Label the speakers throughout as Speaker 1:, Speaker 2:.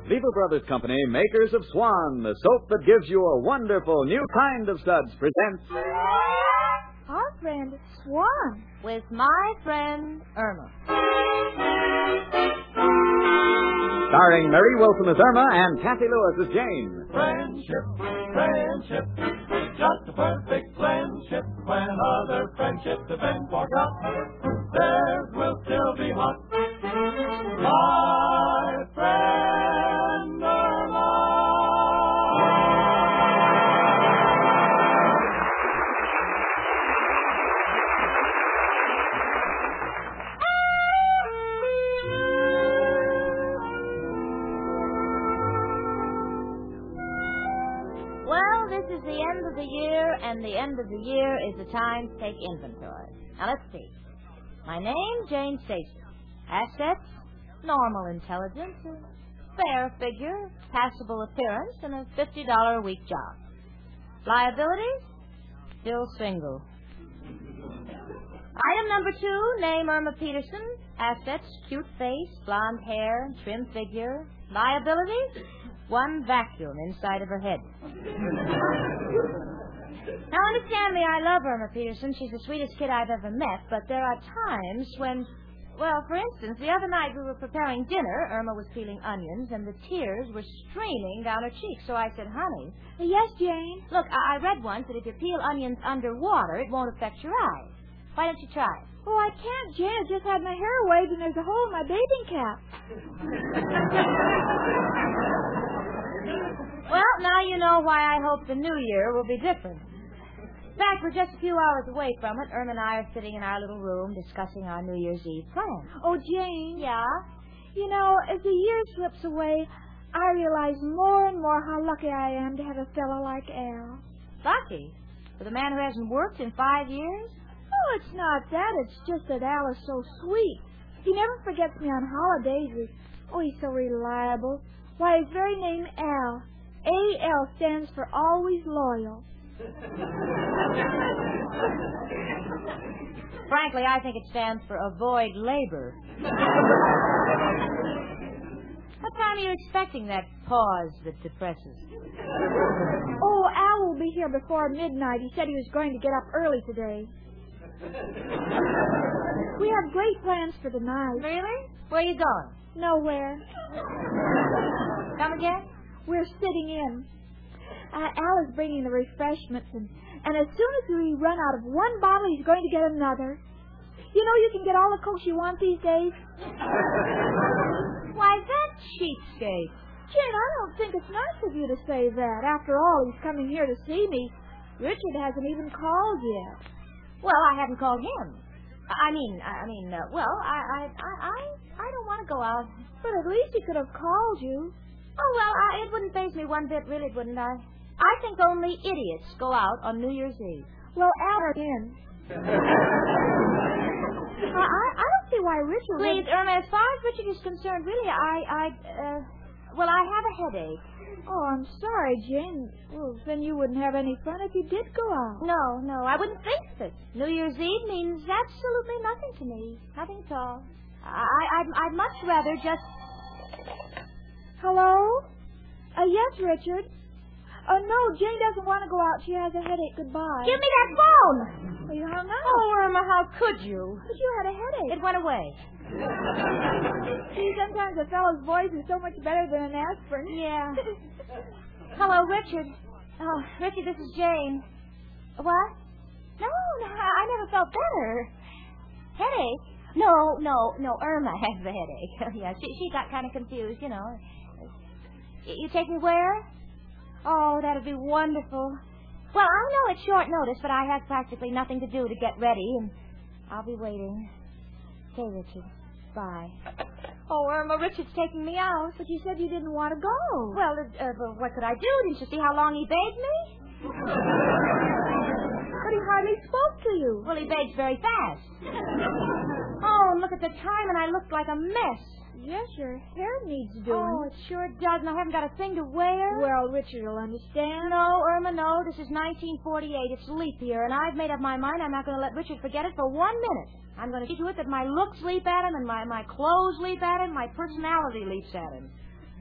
Speaker 1: Lever Brothers Company, makers of Swan, the soap that gives you a wonderful new kind of suds, presents...
Speaker 2: Our friend Swan.
Speaker 3: With my friend Irma.
Speaker 1: Starring Mary Wilson as Irma and Kathy Lewis as Jane.
Speaker 4: Friendship, just a perfect friendship. When other friendships have been forgot, theirs will still be hot. My friend Irma.
Speaker 3: Well, this is the end of the year, and the end of the year is the time to take inventory. Now, let's see. My name, Jane Stacy. Assets, normal intelligence, a fair figure, passable appearance, and a $50 a week job. Liabilities, still single. Item number 2, name Irma Peterson. Assets, cute face, blonde hair, trim figure. Liabilities, one vacuum inside of her head. Now, understand me, I love Irma Peterson. She's the sweetest kid I've ever met, but there are times when, well, for instance, the other night we were preparing dinner. Irma was peeling onions, and the tears were streaming down her cheeks. So I said, honey.
Speaker 2: Yes, Jane?
Speaker 3: Look, I read once that if you peel onions underwater, it won't affect your eyes. Why don't you try it?
Speaker 2: Oh, I can't, Jane. I just had my hair waved, and there's a hole in my bathing cap.
Speaker 3: Well, now you know why I hope the new year will be different. In fact, we're just a few hours away from it. Irma and I are sitting in our little room discussing our New Year's Eve plans.
Speaker 2: Oh, Jane.
Speaker 3: Yeah?
Speaker 2: You know, as the year slips away, I realize more and more how lucky I am to have a fellow like Al.
Speaker 3: Lucky? For the man who hasn't worked in 5 years?
Speaker 2: Oh, it's not that. It's just that Al is so sweet. He never forgets me on holidays. Oh, he's so reliable. Why, his very name, Al. A-L stands for always loyal.
Speaker 3: Frankly, I think it stands for avoid labor. What time are you expecting that pause that depresses?
Speaker 2: Oh, Al will be here before midnight. He said he was going to get up early today. We have great plans for the night.
Speaker 3: Really? Where are you going?
Speaker 2: Nowhere.
Speaker 3: Come again?
Speaker 2: We're sitting in. Al is bringing the refreshments, and as soon as we run out of one bottle, he's going to get another. You know you can get all the Cokes you want these days.
Speaker 3: Why, that cheapskate.
Speaker 2: Jane, I don't think it's nice of you to say that. After all, he's coming here to see me. Richard hasn't even called yet.
Speaker 3: Well, I haven't called him. I don't want to go out.
Speaker 2: But at least he could have called you.
Speaker 3: Oh, well, it wouldn't faze me one bit, really, wouldn't I? I think only idiots go out on New Year's Eve.
Speaker 2: Well, Al is in. I don't see why Richard...
Speaker 3: Please, Irma, as far as Richard is concerned, really, I have a headache.
Speaker 2: Oh, I'm sorry, Jane. Well, then you wouldn't have any fun if you did go out.
Speaker 3: No, I wouldn't think of it. New Year's Eve means absolutely nothing to me. Nothing at all. I'd much rather just...
Speaker 2: Hello? Yes, Richard. No, Jane doesn't want to go out. She has a headache. Goodbye.
Speaker 3: Give me that phone!
Speaker 2: Well, you hung up.
Speaker 3: Oh, Irma, how could you?
Speaker 2: But you had a headache.
Speaker 3: It went away.
Speaker 2: See, sometimes a fellow's voice is so much better than an aspirin.
Speaker 3: Yeah. Hello, Richard. Oh, Richard, this is Jane. What? No, I never felt better. Headache? No, Irma has the headache. Yeah, she got kind of confused, you know. You take me where? Oh, that'd be wonderful. Well, I know it's short notice, but I have practically nothing to do to get ready, and I'll be waiting. Okay, Richard. Bye. Oh, Irma, Richard's taking me out.
Speaker 2: But you said you didn't want to go.
Speaker 3: Well, what could I do? Didn't you see how long he begged me?
Speaker 2: But he hardly spoke to you.
Speaker 3: Well, he begs very fast. Oh, and look at the time, and I look like a mess.
Speaker 2: Yes, your hair needs doing.
Speaker 3: Oh, it sure does, and I haven't got a thing to wear.
Speaker 2: Well, Richard will understand.
Speaker 3: No, Irma, no. This is 1948. It's leap year, and I've made up my mind I'm not going to let Richard forget it for 1 minute. I'm going to see to it that my looks leap at him, and my clothes leap at him, my personality leaps at him.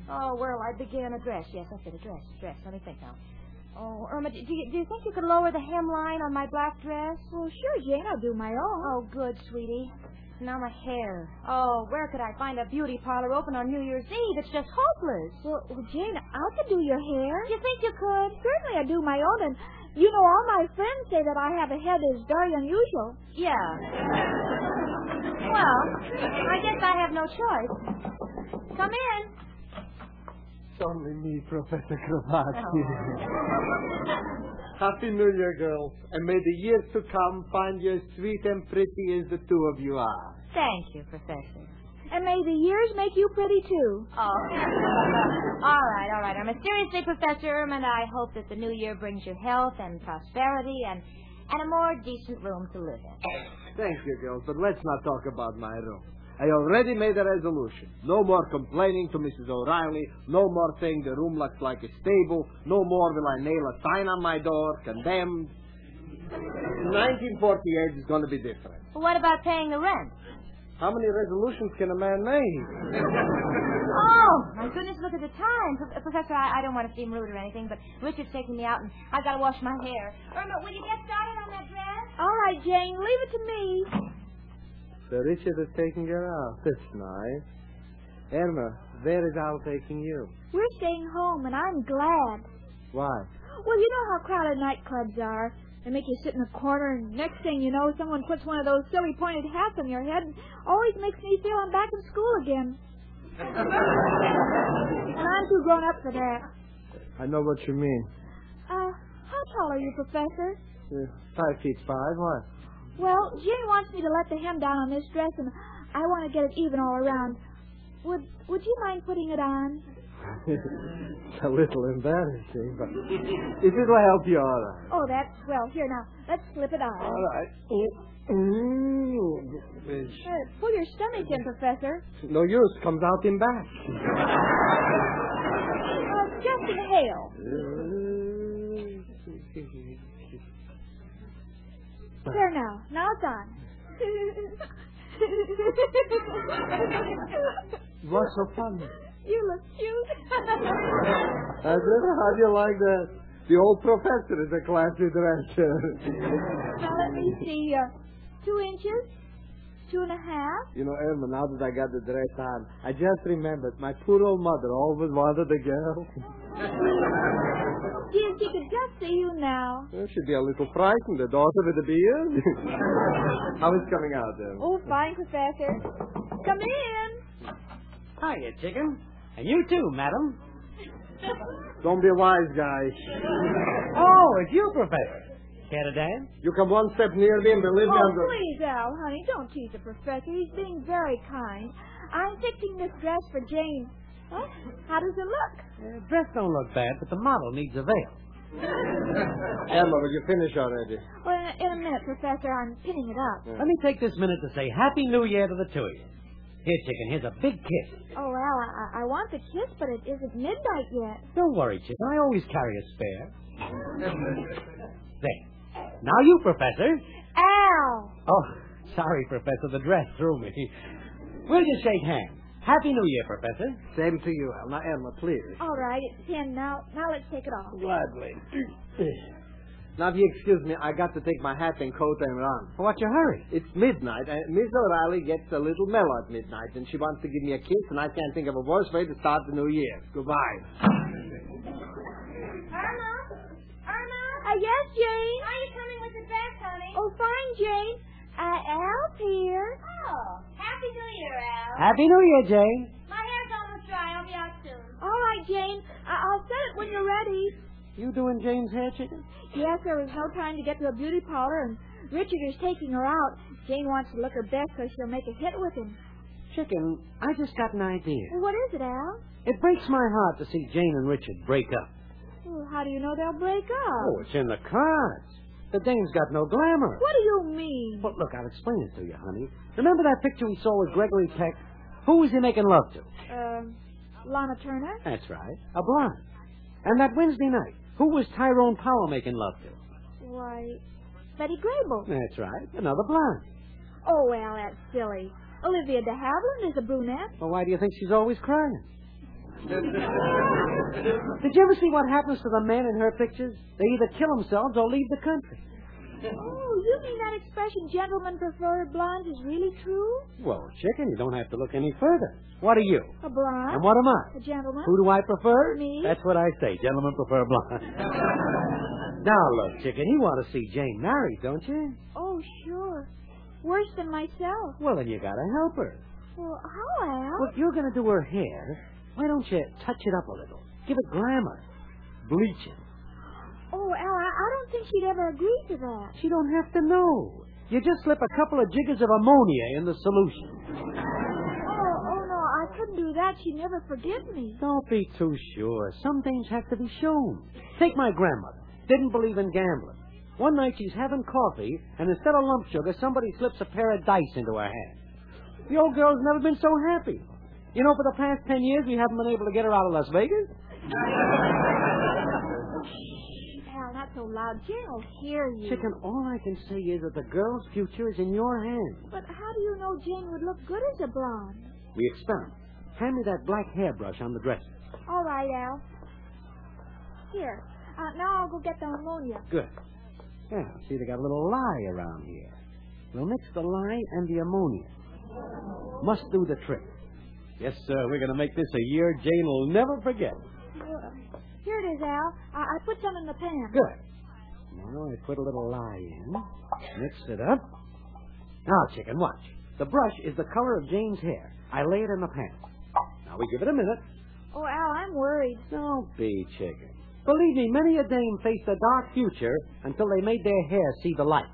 Speaker 3: Oh, where'll I begin? A dress. Yes, that's it, a dress. Let me think now. Oh, Irma, do you think you could lower the hemline on my black dress?
Speaker 2: Well, sure, Jane. I'll do my own.
Speaker 3: Oh, good, sweetie. Now my hair. Oh, where could I find a beauty parlor open on New Year's Eve? It's just hopeless.
Speaker 2: Well, Jane, I could do your hair.
Speaker 3: You think you could?
Speaker 2: Certainly, I do my own, and you know all my friends say that I have a head that is very unusual.
Speaker 3: Yeah. Well, I guess I have no choice. Come in.
Speaker 5: It's only me, Professor Kravatsky.
Speaker 3: Oh.
Speaker 5: Happy New Year, girls. And may the years to come find you as sweet and pretty as the two of you are.
Speaker 3: Thank you, Professor.
Speaker 2: And may the years make you pretty, too.
Speaker 3: Oh. All right. I'm seriously, Professor and I hope that the new year brings you health and prosperity and a more decent room to live in.
Speaker 5: Thank you, girls, but let's not talk about my room. I already made a resolution. No more complaining to Mrs. O'Reilly. No more saying the room looks like a stable. No more will I nail a sign on my door, condemned. 1948 is going to be different.
Speaker 3: Well, what about paying the rent?
Speaker 5: How many resolutions can a man make?
Speaker 3: Oh, my goodness, look at the time. Professor, I don't want to seem rude or anything, but Richard's taking me out, and I've got to wash my hair. Irma, will you get started on that dress?
Speaker 2: All right, Jane, leave it to me.
Speaker 5: So Richard is taking her out. That's nice. Irma, where is Al taking you?
Speaker 2: We're staying home, and I'm glad.
Speaker 5: Why?
Speaker 2: Well, you know how crowded nightclubs are. They make you sit in a corner, and next thing you know, someone puts one of those silly pointed hats on your head, and always makes me feel I'm back in school again. And I'm too grown up for that.
Speaker 5: I know what you mean.
Speaker 2: How tall are you, Professor?
Speaker 5: 5'5". What?
Speaker 2: Well, Jane wants me to let the hem down on this dress, and I want to get it even all around. Would you mind putting it on?
Speaker 5: It's a little embarrassing, but if it'll help you, all right.
Speaker 2: Oh, that's swell. Here, now, let's slip it on.
Speaker 5: All right.
Speaker 2: Pull your stomach in, Professor.
Speaker 5: No use. Comes out in back.
Speaker 2: Just inhale. There now. Now it's on.
Speaker 5: What's so funny?
Speaker 2: You look cute.
Speaker 5: How do you like that? The old professor is a classy dresser.
Speaker 2: Now, let me see. 2 inches? 2.5?
Speaker 5: You know, Irma, now that I got the dress on, I just remembered my poor old mother always wanted a girl.
Speaker 2: Gee, if she could just see you now.
Speaker 5: Well, she'd be a little frightened, the daughter with the beard. How is it coming out, then?
Speaker 2: Oh, fine, Professor. Come in.
Speaker 6: Hiya, chicken. And you too, madam.
Speaker 5: Don't be wise, guys.
Speaker 6: Oh, it's you, Professor. Care to dance?
Speaker 5: You come one step near me and believe me,
Speaker 2: Oh, please, Al, honey, don't tease the Professor. He's being very kind. I'm fixing this dress for Jane. Huh? How does it look?
Speaker 6: Dress don't look bad, but the model needs a veil.
Speaker 5: Emma, will you finish already?
Speaker 2: Well, in a minute, Professor. I'm pinning it up.
Speaker 6: Let me take this minute to say Happy New Year to the two of you. Here, chicken, here's a big kiss.
Speaker 2: Oh, Al, I want the kiss, but it isn't midnight yet.
Speaker 6: Don't worry, chicken. I always carry a spare. There. Now you, Professor.
Speaker 2: Al!
Speaker 6: Oh, sorry, Professor. The dress threw me. We'll just shake hands. Happy New Year, Professor.
Speaker 5: Same to you, Al. Now, Emma, please.
Speaker 2: All right, it's 10 now. Now let's take it off.
Speaker 5: Gladly. Now, if you excuse me, I got to take my hat and coat and run.
Speaker 6: What's your hurry?
Speaker 5: It's midnight, and Miss O'Reilly gets a little mellow at midnight, and she wants to give me a kiss, and I can't think of a worse way to start the new year. Goodbye.
Speaker 3: Irma?
Speaker 2: Yes, Jane?
Speaker 3: Are you coming with the dress, honey?
Speaker 2: Oh, fine, Jane. Al's here.
Speaker 3: Oh, Happy New Year, Al.
Speaker 6: Happy New Year, Jane.
Speaker 3: My hair's almost dry. I'll be out soon.
Speaker 2: All right, Jane. I'll set it when you're ready.
Speaker 6: You doing Jane's hair, chicken?
Speaker 2: Yes, there was no time to get to a beauty parlor, and Richard is taking her out. Jane wants to look her best so she'll make a hit with him.
Speaker 6: Chicken, I just got an idea.
Speaker 2: Well, what is it, Al?
Speaker 6: It breaks my heart to see Jane and Richard break up.
Speaker 2: Well, how do you know they'll break up?
Speaker 6: Oh, it's in the cards. The dame's got no glamour.
Speaker 2: What do you mean?
Speaker 6: Well, look, I'll explain it to you, honey. Remember that picture we saw with Gregory Peck? Who was he making love to?
Speaker 2: Lana Turner?
Speaker 6: That's right, a blonde. And that Wednesday night, who was Tyrone Power making love to?
Speaker 2: Why, Betty Grable.
Speaker 6: That's right, another blonde.
Speaker 2: Oh, well, that's silly. Olivia de Havilland is a brunette.
Speaker 6: Well, why do you think she's always crying? Did you ever see what happens to the men in her pictures? They either kill themselves or leave the country.
Speaker 2: Oh, you mean that expression, gentlemen prefer blondes, is really true?
Speaker 6: Well, chicken, you don't have to look any further. What are you?
Speaker 2: A blonde?
Speaker 6: And what am I?
Speaker 2: A gentleman?
Speaker 6: Who do I prefer?
Speaker 2: Me?
Speaker 6: That's what I say. Gentlemen prefer blonde. Now, look, chicken, you want to see Jane married, don't you?
Speaker 2: Oh, sure. Worse than myself.
Speaker 6: Well, then you got to help her.
Speaker 2: Well, how, Al?
Speaker 6: Well, you're going to do her hair. Why don't you touch it up a little? Give it glamour. Bleach it.
Speaker 2: Oh, Al, I don't think she'd ever agree to that.
Speaker 6: She don't have to know. You just slip a couple of jiggers of ammonia in the solution.
Speaker 2: Oh, no, I couldn't do that. She'd never forgive me.
Speaker 6: Don't be too sure. Some things have to be shown. Take my grandmother. Didn't believe in gambling. One night she's having coffee, and instead of lump sugar, somebody slips a pair of dice into her hand. The old girl's never been so happy. You know, for the past 10 years, we haven't been able to get her out of Las Vegas.
Speaker 2: Al, not so loud. Jane will hear you.
Speaker 6: Chicken, all I can say is that the girl's future is in your hands.
Speaker 2: But how do you know Jane would look good as a blonde?
Speaker 6: We experiment. Hand me that black hairbrush on the dresser.
Speaker 2: All right, Al. Here. Now I'll go get the ammonia.
Speaker 6: Good. Yeah, see, they got a little lye around here. We'll mix the lye and the ammonia. Must do the trick. Yes, sir, we're going to make this a year Jane will never forget.
Speaker 2: Here it is, Al. I put some in the pan.
Speaker 6: Good. Now I put a little lye in. Mix it up. Now, chicken, watch. The brush is the color of Jane's hair. I lay it in the pan. Now we give it a minute.
Speaker 2: Oh, Al, I'm worried.
Speaker 6: Don't be, chicken. Believe me, many a dame faced a dark future until they made their hair see the light.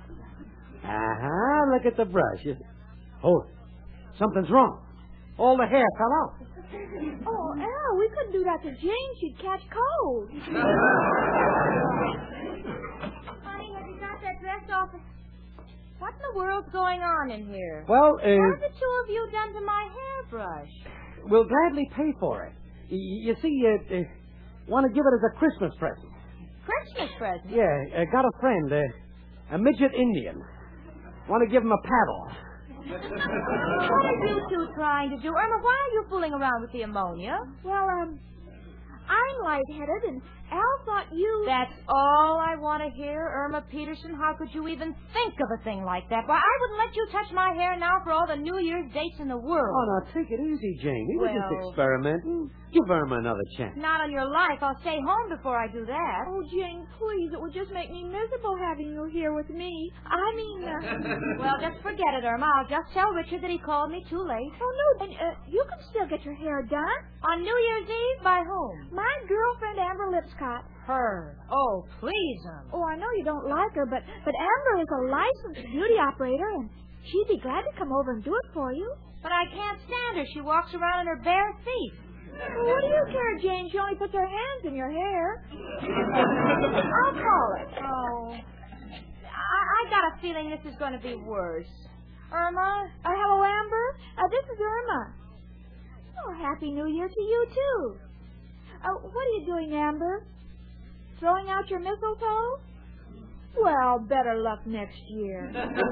Speaker 6: Look at the brush. Hold it. Something's wrong. All the hair fell out.
Speaker 2: Oh, Al, we couldn't do that to Jane. She'd catch cold.
Speaker 3: Honey, have you got that dress off? What in the world's going on in here?
Speaker 6: Well,
Speaker 3: What have the two of you done to my hairbrush?
Speaker 6: we'll gladly pay for it. You see, want to give it as a Christmas present.
Speaker 3: Christmas present?
Speaker 6: Yeah, got a friend, a midget Indian. Want to give him a paddle.
Speaker 3: What are you two trying to do? Irma, why are you fooling around with the ammonia?
Speaker 2: Well, I'm lightheaded, and Al thought you...
Speaker 3: That's all I want to hear, Irma Peterson. How could you even think of a thing like that? Why, I wouldn't let you touch my hair now for all the New Year's dates in the world.
Speaker 6: Oh, now, take it easy, Jane. We were just
Speaker 3: Well-
Speaker 6: experimenting. Give Irma another chance.
Speaker 3: Not on your life. I'll stay home before I do that.
Speaker 2: Oh, Jane, please, it would just make me miserable having you here with me. I mean...
Speaker 3: Well, just forget it, Irma. I'll just tell Richard that he called me too late.
Speaker 2: Oh, no, Jane, you can still get your hair done.
Speaker 3: On New Year's Eve, by whom?
Speaker 2: My girlfriend, Amber Lipscott.
Speaker 3: Her. Oh, please, Irma.
Speaker 2: Oh, I know you don't like her, but Amber is a licensed beauty operator, and she'd be glad to come over and do it for you.
Speaker 3: But I can't stand her. She walks around in her bare feet.
Speaker 2: Well, what do you care, Jane? She only puts her hands in your hair.
Speaker 3: I'll call it. Oh. I got a feeling this is going to be worse. Irma?
Speaker 2: Hello, Amber. This is Irma. Oh, Happy New Year to you, too. What are you doing, Amber? Throwing out your mistletoe? Well, better luck next year.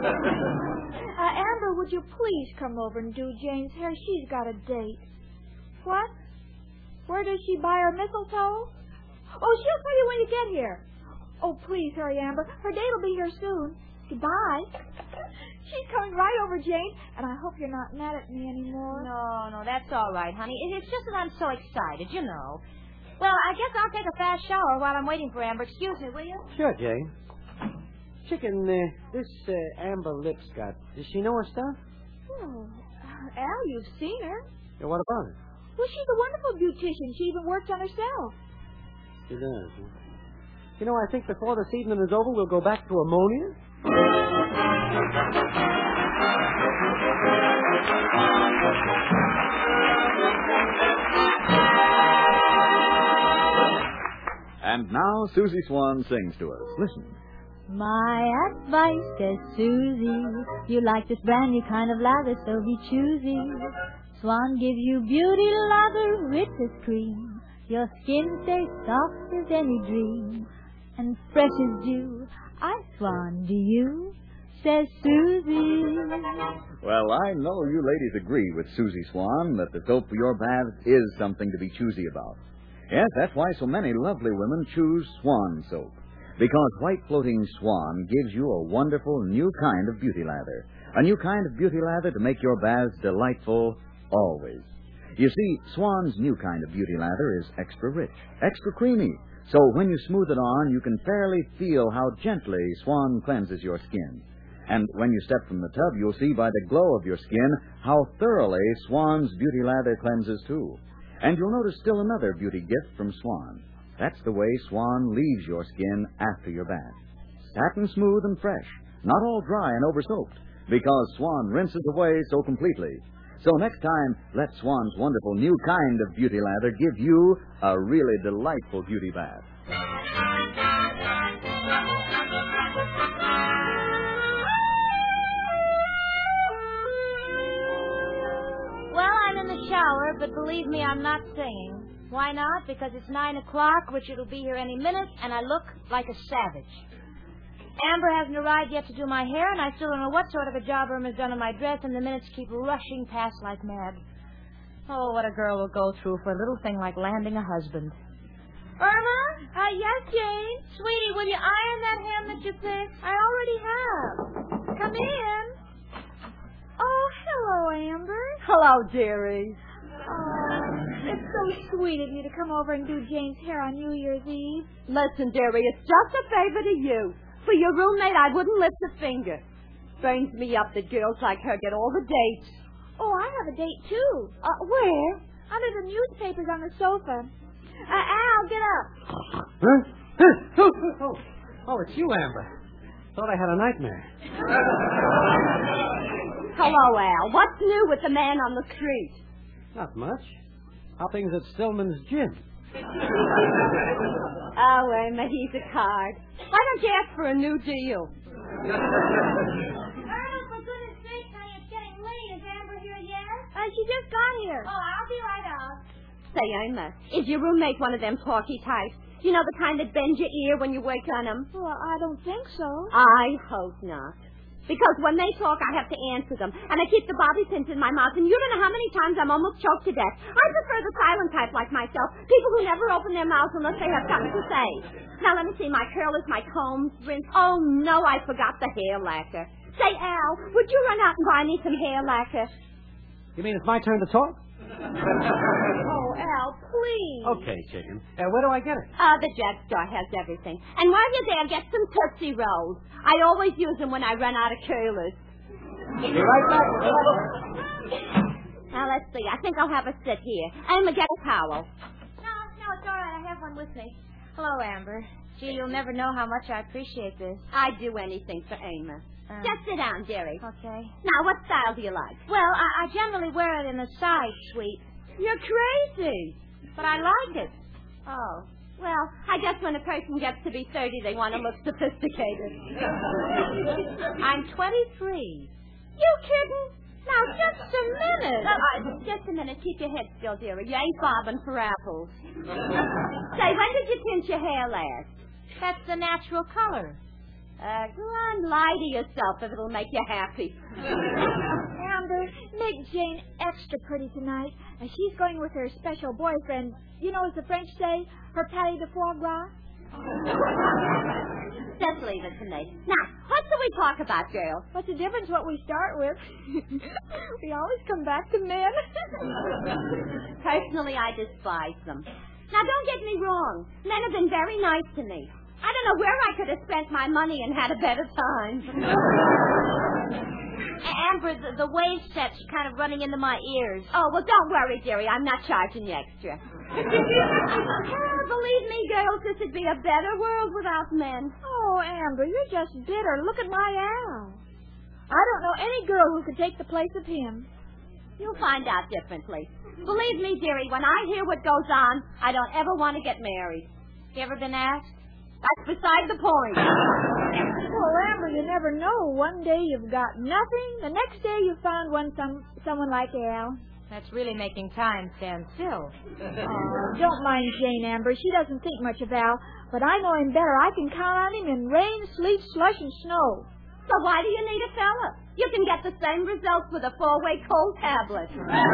Speaker 2: Amber, would you please come over and do Jane's hair? She's got a date. What? Where does she buy her mistletoe? Oh, she'll tell you when you get here. Oh, please hurry, Amber. Her date will be here soon. Goodbye. She's coming right over, Jane, and I hope you're not mad at me anymore.
Speaker 3: No, that's all right, honey. It's just that I'm so excited, you know. Well, I guess I'll take a fast shower while I'm waiting for Amber. Excuse me, will you?
Speaker 6: Sure, Jane. Chicken, this Amber Lipscott, does she know her stuff?
Speaker 2: Oh, Al, you've seen her.
Speaker 6: Yeah, what about her?
Speaker 2: Well, she's a wonderful beautician. She even works on herself.
Speaker 6: She does. Huh? You know, I think before this evening is over, we'll go back to ammonia.
Speaker 1: And now Susie Swan sings to us. Listen.
Speaker 7: My advice says, Susie, you like this brand new kind of lather, so be choosy. Swan gives you beauty lather, rich as cream. Your skin stays soft as any dream, and fresh as dew. I Swan, do you? says Susie.
Speaker 1: Well, I know you ladies agree with Susie Swan that the soap for your baths is something to be choosy about. Yes, that's why so many lovely women choose Swan soap. Because white floating Swan gives you a wonderful new kind of beauty lather. A new kind of beauty lather to make your baths delightful always. You see, Swan's new kind of beauty lather is extra rich, extra creamy. So when you smooth it on, you can fairly feel how gently Swan cleanses your skin. And when you step from the tub, you'll see by the glow of your skin how thoroughly Swan's beauty lather cleanses, too. And you'll notice still another beauty gift from Swan. That's the way Swan leaves your skin after your bath. Satin smooth and fresh, not all dry and over-soaked, because Swan rinses away so completely. So next time, let Swan's wonderful new kind of beauty lather give you a really delightful beauty bath.
Speaker 3: Well, I'm in the shower, but believe me, I'm not singing. Why not? Because it's 9 o'clock, Richard will be here any minute, and I look like a savage. Amber hasn't arrived yet to do my hair, and I still don't know what sort of a job Irma's done on my dress, and the minutes keep rushing past like mad. Oh, what a girl will go through for a little thing like landing a husband. Irma?
Speaker 2: Yes, Jane?
Speaker 3: Sweetie, will you iron that hem that you picked?
Speaker 2: I already have. Come in. Oh, hello, Amber.
Speaker 8: Hello, dearie.
Speaker 2: Oh, it's so sweet of you to come over and do Jane's hair on New Year's Eve.
Speaker 8: Listen, dearie, it's just a favor to you. For your roommate, I wouldn't lift a finger. Burns me up that girls like her get all the dates.
Speaker 2: Oh, I have a date, too.
Speaker 8: Where?
Speaker 2: Under the newspapers on the sofa. Al, get up.
Speaker 6: Huh? Oh, it's you, Amber. Thought I had a nightmare.
Speaker 8: Hello, Al. What's new with the man on the street?
Speaker 6: Not much. How things at Stillman's gym?
Speaker 8: Oh, Irma, he's a card. Why don't you ask for a new deal?
Speaker 3: Irma, for goodness sake, honey, it's getting late. Is Amber here yet?
Speaker 2: She just got here.
Speaker 3: Oh, I'll be right out.
Speaker 8: Say, Irma, is your roommate one of them talky types? You know, the kind that bends your ear when you work on them?
Speaker 2: Well, I don't think so.
Speaker 8: I hope not. Because when they talk, I have to answer them. And I keep the bobby pins in my mouth, and you don't know how many times I'm almost choked to death. I prefer the silent type like myself. People who never open their mouths unless they have something to say. Now, let me see. My curlers, my combs, rinse. Oh, no, I forgot the hair lacquer. Say, Al, would you run out and buy me some hair lacquer?
Speaker 6: You mean it's my turn to talk?
Speaker 2: Oh, Al, please.
Speaker 6: Okay, chicken. Where do I get it?
Speaker 8: The drugstore has everything. And while you're there, get some Tootsie Rolls. I always use them when I run out of curlers.
Speaker 6: Be right back.
Speaker 8: Now, let's see. I think I'll have a sit here. Emma, get a towel.
Speaker 3: No, it's all right. I have one with me. Hello, Amber. Gee, you'll never know how much I appreciate this.
Speaker 8: I'd do anything for Emma. Just sit down, dearie.
Speaker 3: Okay.
Speaker 8: Now, what style do you like?
Speaker 3: Well, I generally wear it in the side sweep.
Speaker 8: You're crazy.
Speaker 3: But I like it.
Speaker 8: Oh. Well, I guess when a person gets to be 30, they want to look sophisticated.
Speaker 3: I'm 23.
Speaker 8: You kidding? Now, just a minute. Just a minute. Keep your head still, dearie. You ain't bobbing for apples. Say, when did you pinch your hair last?
Speaker 3: That's the natural color.
Speaker 8: Go on, lie to yourself if it'll make you happy.
Speaker 2: Amber, make Jane extra pretty tonight. She's going with her special boyfriend. You know, as the French say, her patty de foie gras.
Speaker 8: Just leave it to me. Now, what do we talk about, girls?
Speaker 2: What's the difference what we start with? We always come back to men.
Speaker 8: Personally, I despise them. Now, don't get me wrong. Men have been very nice to me. I don't know where I could have spent my money and had a better time.
Speaker 3: Amber, the wave set's kind of running into my ears.
Speaker 8: Oh, well, don't worry, dearie. I'm not charging you extra. Believe me, girls, this would be a better world without men.
Speaker 2: Oh, Amber, you're just bitter. Look at my Al. I don't know any girl who could take the place of him.
Speaker 8: You'll find out differently. Believe me, dearie, when I hear what goes on, I don't ever want to get married.
Speaker 3: You ever been asked?
Speaker 8: That's beside the point.
Speaker 2: Well, Amber, you never know. One day you've got nothing. The next day you found someone like Al.
Speaker 3: That's really making time stand still.
Speaker 2: Oh, don't mind Jane, Amber. She doesn't think much of Al. But I know him better. I can count on him in rain, sleet, slush, and snow.
Speaker 8: So why do you need a fella? You can get the same results with a 4-way cold tablet.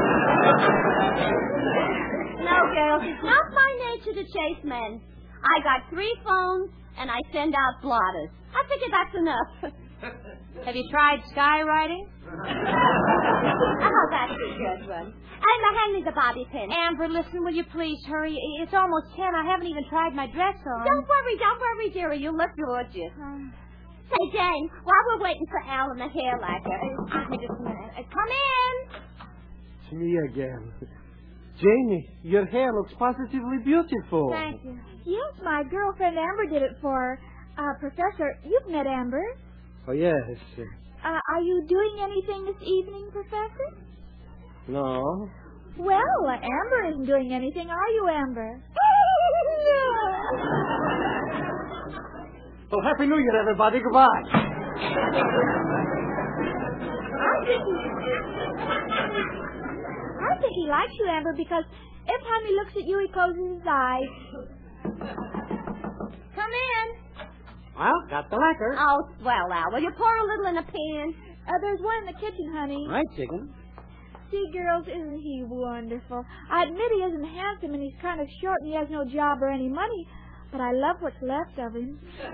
Speaker 8: No, girls, it's not my nature to chase men. I got 3 phones, and I send out blotters. I figure that's enough.
Speaker 3: Have you tried skywriting?
Speaker 8: Oh, that's a good one. Emma, hand me the bobby pin.
Speaker 3: Amber, listen, will you please hurry? It's almost 10. I haven't even tried my dress on.
Speaker 8: Don't worry, dearie. You look gorgeous. Say, Jane, while we're waiting for Al and the hair lacquer, excuse me just a minute. Come in.
Speaker 5: It's me again. Janie, your hair looks positively beautiful.
Speaker 2: Thank you. Yes, my girlfriend Amber did it for her. Professor, you've met Amber.
Speaker 5: Oh, yes.
Speaker 2: Are you doing anything this evening, Professor?
Speaker 5: No.
Speaker 2: Well, Amber isn't doing anything, are you, Amber?
Speaker 6: Well, Happy New Year, everybody. Goodbye.
Speaker 2: I think he likes you, Amber, because every time he looks at you, he closes his eyes.
Speaker 8: Come in.
Speaker 6: Well, got the lacquer.
Speaker 8: Oh, swell, Al. Will you pour a little in a pan?
Speaker 2: There's one in the kitchen, honey.
Speaker 6: Right, chicken.
Speaker 2: See, girls, isn't he wonderful? I admit he isn't handsome and he's kind of short and he has no job or any money, but I love what's left of him.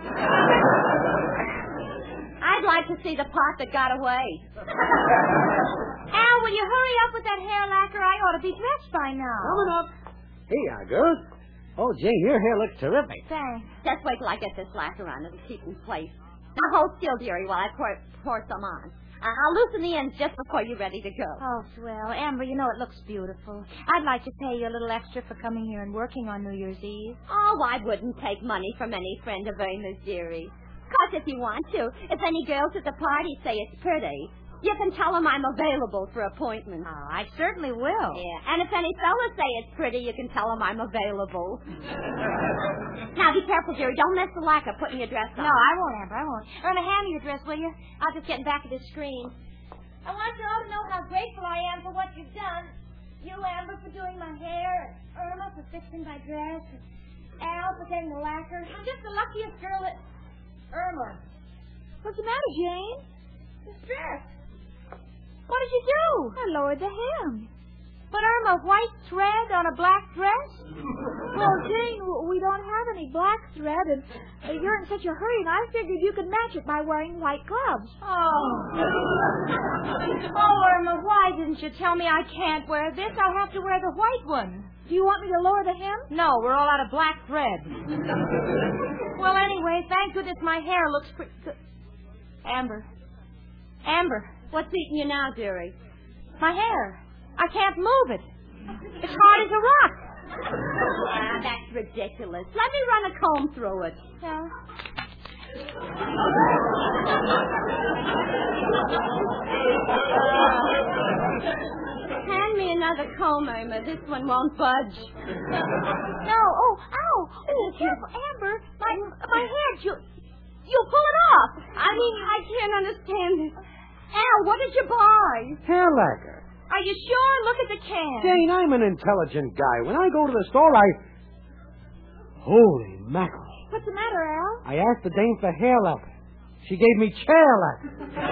Speaker 8: I'd like to see the pot that got away.
Speaker 3: Al, will you hurry up with that hair lacquer? I ought to be dressed by now.
Speaker 6: Coming up. Here, girls. Oh, Jane, your hair looks terrific.
Speaker 3: Thanks.
Speaker 8: Just wait till I get this lacquer on. It'll keep in place. Now hold still, dearie, while I pour some on. I'll loosen the ends just before you're ready to go.
Speaker 3: Oh, swell. Amber, you know it looks beautiful. I'd like to pay you a little extra for coming here and working on New Year's Eve.
Speaker 8: Oh, I wouldn't take money from any friend of Irma's, dearie. Of course, if you want to. If any girls at the party say it's pretty, you can tell them I'm available for appointments.
Speaker 3: Oh, I certainly will.
Speaker 8: Yeah, and if any fellas say it's pretty, you can tell them I'm available. Now, be careful, dearie. Don't mess the lacquer putting your dress on.
Speaker 3: No, I won't, Amber. I won't. Irma, hand me your dress, will you? I'll just get back of the screen.
Speaker 9: I want you all to know how grateful I am for what you've done. You, Amber, for doing my hair, and Irma for fixing my dress, and Al for getting the lacquer. I'm just the luckiest girl that... Irma.
Speaker 2: What's the matter, Jane?
Speaker 9: This dress.
Speaker 2: What did you do? I lowered the hem.
Speaker 3: But, Irma, white thread on a black dress?
Speaker 2: Well, Jane, we don't have any black thread, and you're in such a hurry, and I figured you could match it by wearing white gloves.
Speaker 3: Oh, Irma, why didn't you tell me I can't wear this? I'll have to wear the white one.
Speaker 2: Do you want me to lower the hem?
Speaker 3: No, we're all out of black thread. Well, anyway, thank goodness my hair looks pretty good. Amber,
Speaker 8: What's eating you now, dearie?
Speaker 3: my hair. I can't move it. It's hard as a rock.
Speaker 8: Ah, that's ridiculous. Let me run a comb through it.
Speaker 3: Yeah.
Speaker 8: Hand me another comb, Irma. This one won't budge.
Speaker 2: No. Oh, ow. Oh, careful, Amber. My head. You'll pull it off.
Speaker 8: I mean, I can't understand this. Al, what did you buy?
Speaker 6: Hair lacquer.
Speaker 3: Are you sure? Look at the can.
Speaker 6: Jane, I'm an intelligent guy. When I go to the store, Holy mackerel.
Speaker 2: What's the matter, Al?
Speaker 6: I asked the dame for hair lacquer. She gave me chair lacquer.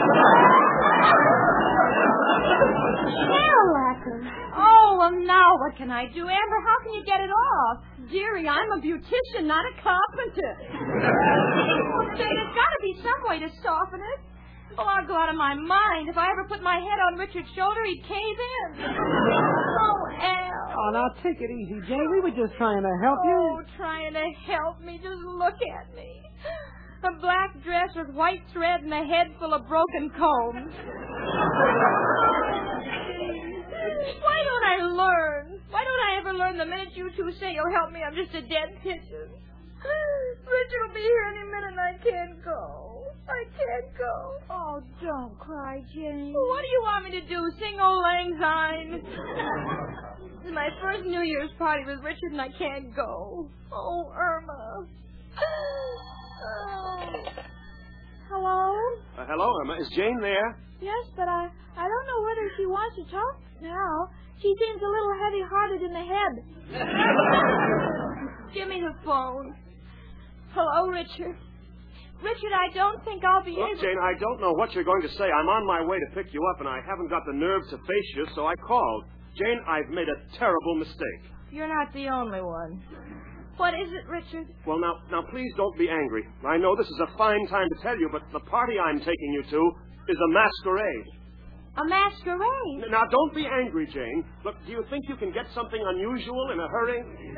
Speaker 2: Hair lacquer.
Speaker 3: Oh, well, now what can I do? Amber, how can you get it off?
Speaker 8: Dearie, I'm a beautician, not a carpenter.
Speaker 3: Well, Jane, there's got to be some way to soften it. Oh, I'll go out of my mind. If I ever put my head on Richard's shoulder, he'd cave in. Oh, Al.
Speaker 6: Oh, now take it easy, Jane. We were just trying to help you.
Speaker 3: Oh, trying to help me. Just look at me. A black dress with white thread and a head full of broken combs. Why don't I learn? Why don't I ever learn the minute you two say you'll help me? I'm just a dead pigeon. Richard will be here any minute and I can't go. I can't go.
Speaker 2: Oh, don't cry, Jane.
Speaker 3: What do you want me to do? Sing Old Lang Syne? This is my first New Year's party with Richard and I can't go. Oh, Irma.
Speaker 2: Hello?
Speaker 10: Hello, Irma. Is Jane there?
Speaker 2: Yes, but I don't know whether she wants to talk now. She seems a little heavy-hearted in the head.
Speaker 3: Give me the phone. Hello, Richard.
Speaker 9: Richard, I don't think I'll be
Speaker 10: Look, Jane, I don't know what you're going to say. I'm on my way to pick you up, and I haven't got the nerve to face you, so I called. Jane, I've made a terrible mistake.
Speaker 9: You're not the only one. What is it, Richard?
Speaker 10: Well, now, please don't be angry. I know this is a fine time to tell you, but the party I'm taking you to is a masquerade.
Speaker 9: A masquerade?
Speaker 10: Now, don't be angry, Jane. Look, do you think you can get something unusual in a hurry?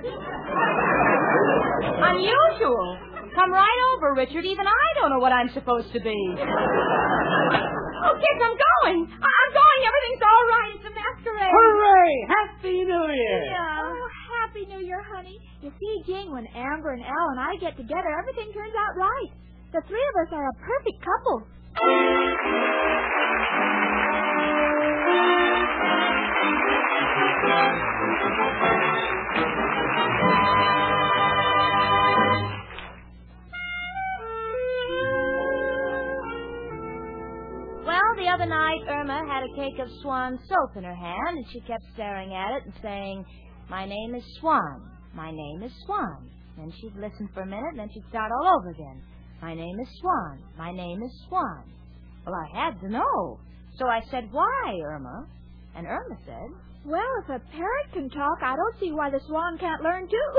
Speaker 9: Unusual? Come right over, Richard. Even I don't know what I'm supposed to be. Oh, kids, I'm going. I'm going. Everything's all right. It's a masquerade.
Speaker 6: Hooray! Happy New Year!
Speaker 2: Yeah. Oh, Happy New Year, honey. You see, Jane, when Amber and Al and I get together, everything turns out right. The three of us are a perfect couple.
Speaker 3: Well, the other night, Irma had a cake of Swan soap in her hand, and she kept staring at it and saying, "My name is Swan. My name is Swan." Then she'd listen for a minute, and then she'd start all over again. "My name is Swan. My name is Swan." Well, I had to know. So I said, "Why, Irma?" And Irma said,
Speaker 2: Well, if a parrot can talk, I don't see why the swan can't learn, too.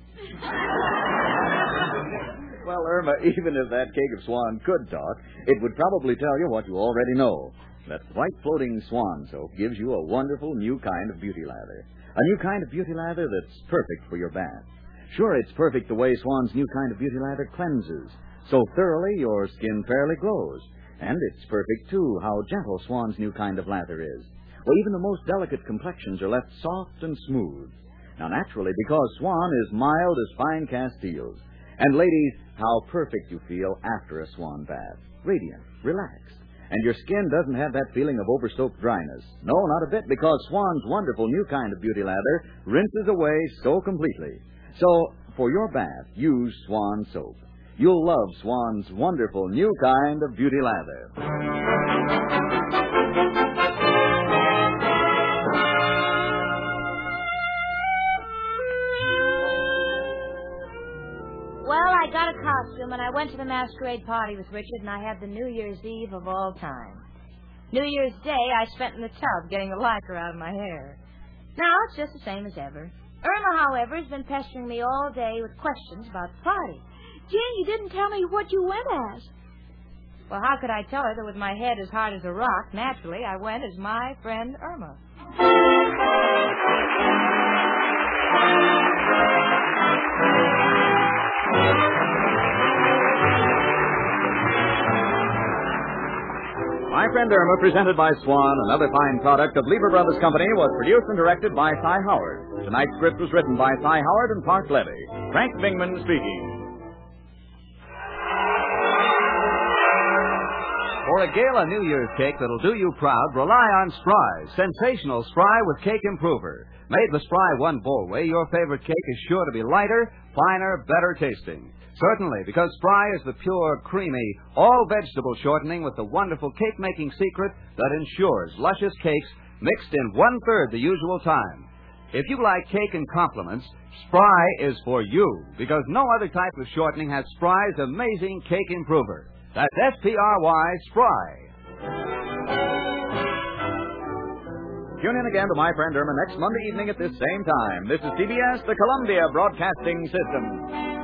Speaker 1: Well, Irma, even if that cake of swan could talk, it would probably tell you what you already know. That white floating swan soap gives you a wonderful new kind of beauty lather. A new kind of beauty lather that's perfect for your bath. Sure, it's perfect the way Swan's new kind of beauty lather cleanses. So thoroughly, your skin fairly glows. And it's perfect, too, how gentle Swan's new kind of lather is. Well, even the most delicate complexions are left soft and smooth. Now, naturally, because Swan is mild as fine Castiles. And, ladies, how perfect you feel after a Swan bath. Radiant, relaxed. And your skin doesn't have that feeling of over-soaked dryness. No, not a bit, because Swan's wonderful new kind of beauty lather rinses away so completely. So, for your bath, use Swan soap. You'll love Swan's wonderful new kind of beauty lather.
Speaker 3: "Well, I got a costume, and I went to the masquerade party with Richard, and I had the New Year's Eve of all time. New Year's Day, I spent in the tub getting the lacquer out of my hair. Now, it's just the same as ever. Irma, however, has been pestering me all day with questions about the party.
Speaker 2: Jane, you didn't tell me what you went as.
Speaker 3: Well, how could I tell her that with my head as hard as a rock, naturally, I went as my friend Irma.
Speaker 1: My Friend Irma, presented by Swan, another fine product of Lever Brothers Company, was produced and directed by Cy Howard. Tonight's script was written by Cy Howard and Park Levy. Frank Bingman speaking.
Speaker 11: For a gala New Year's cake that'll do you proud, rely on Spry. Sensational Spry with Cake Improver. Made the Spry one bowl way, your favorite cake is sure to be lighter, finer, better tasting. Certainly, because Spry is the pure, creamy, all-vegetable shortening with the wonderful cake-making secret that ensures luscious cakes mixed in 1/3 the usual time. If you like cake and compliments, Spry is for you, because no other type of shortening has Spry's amazing Cake Improver. That's S-P-R-Y, Spry.
Speaker 1: Tune in again to My Friend Irma next Monday evening at this same time. This is CBS, the Columbia Broadcasting System.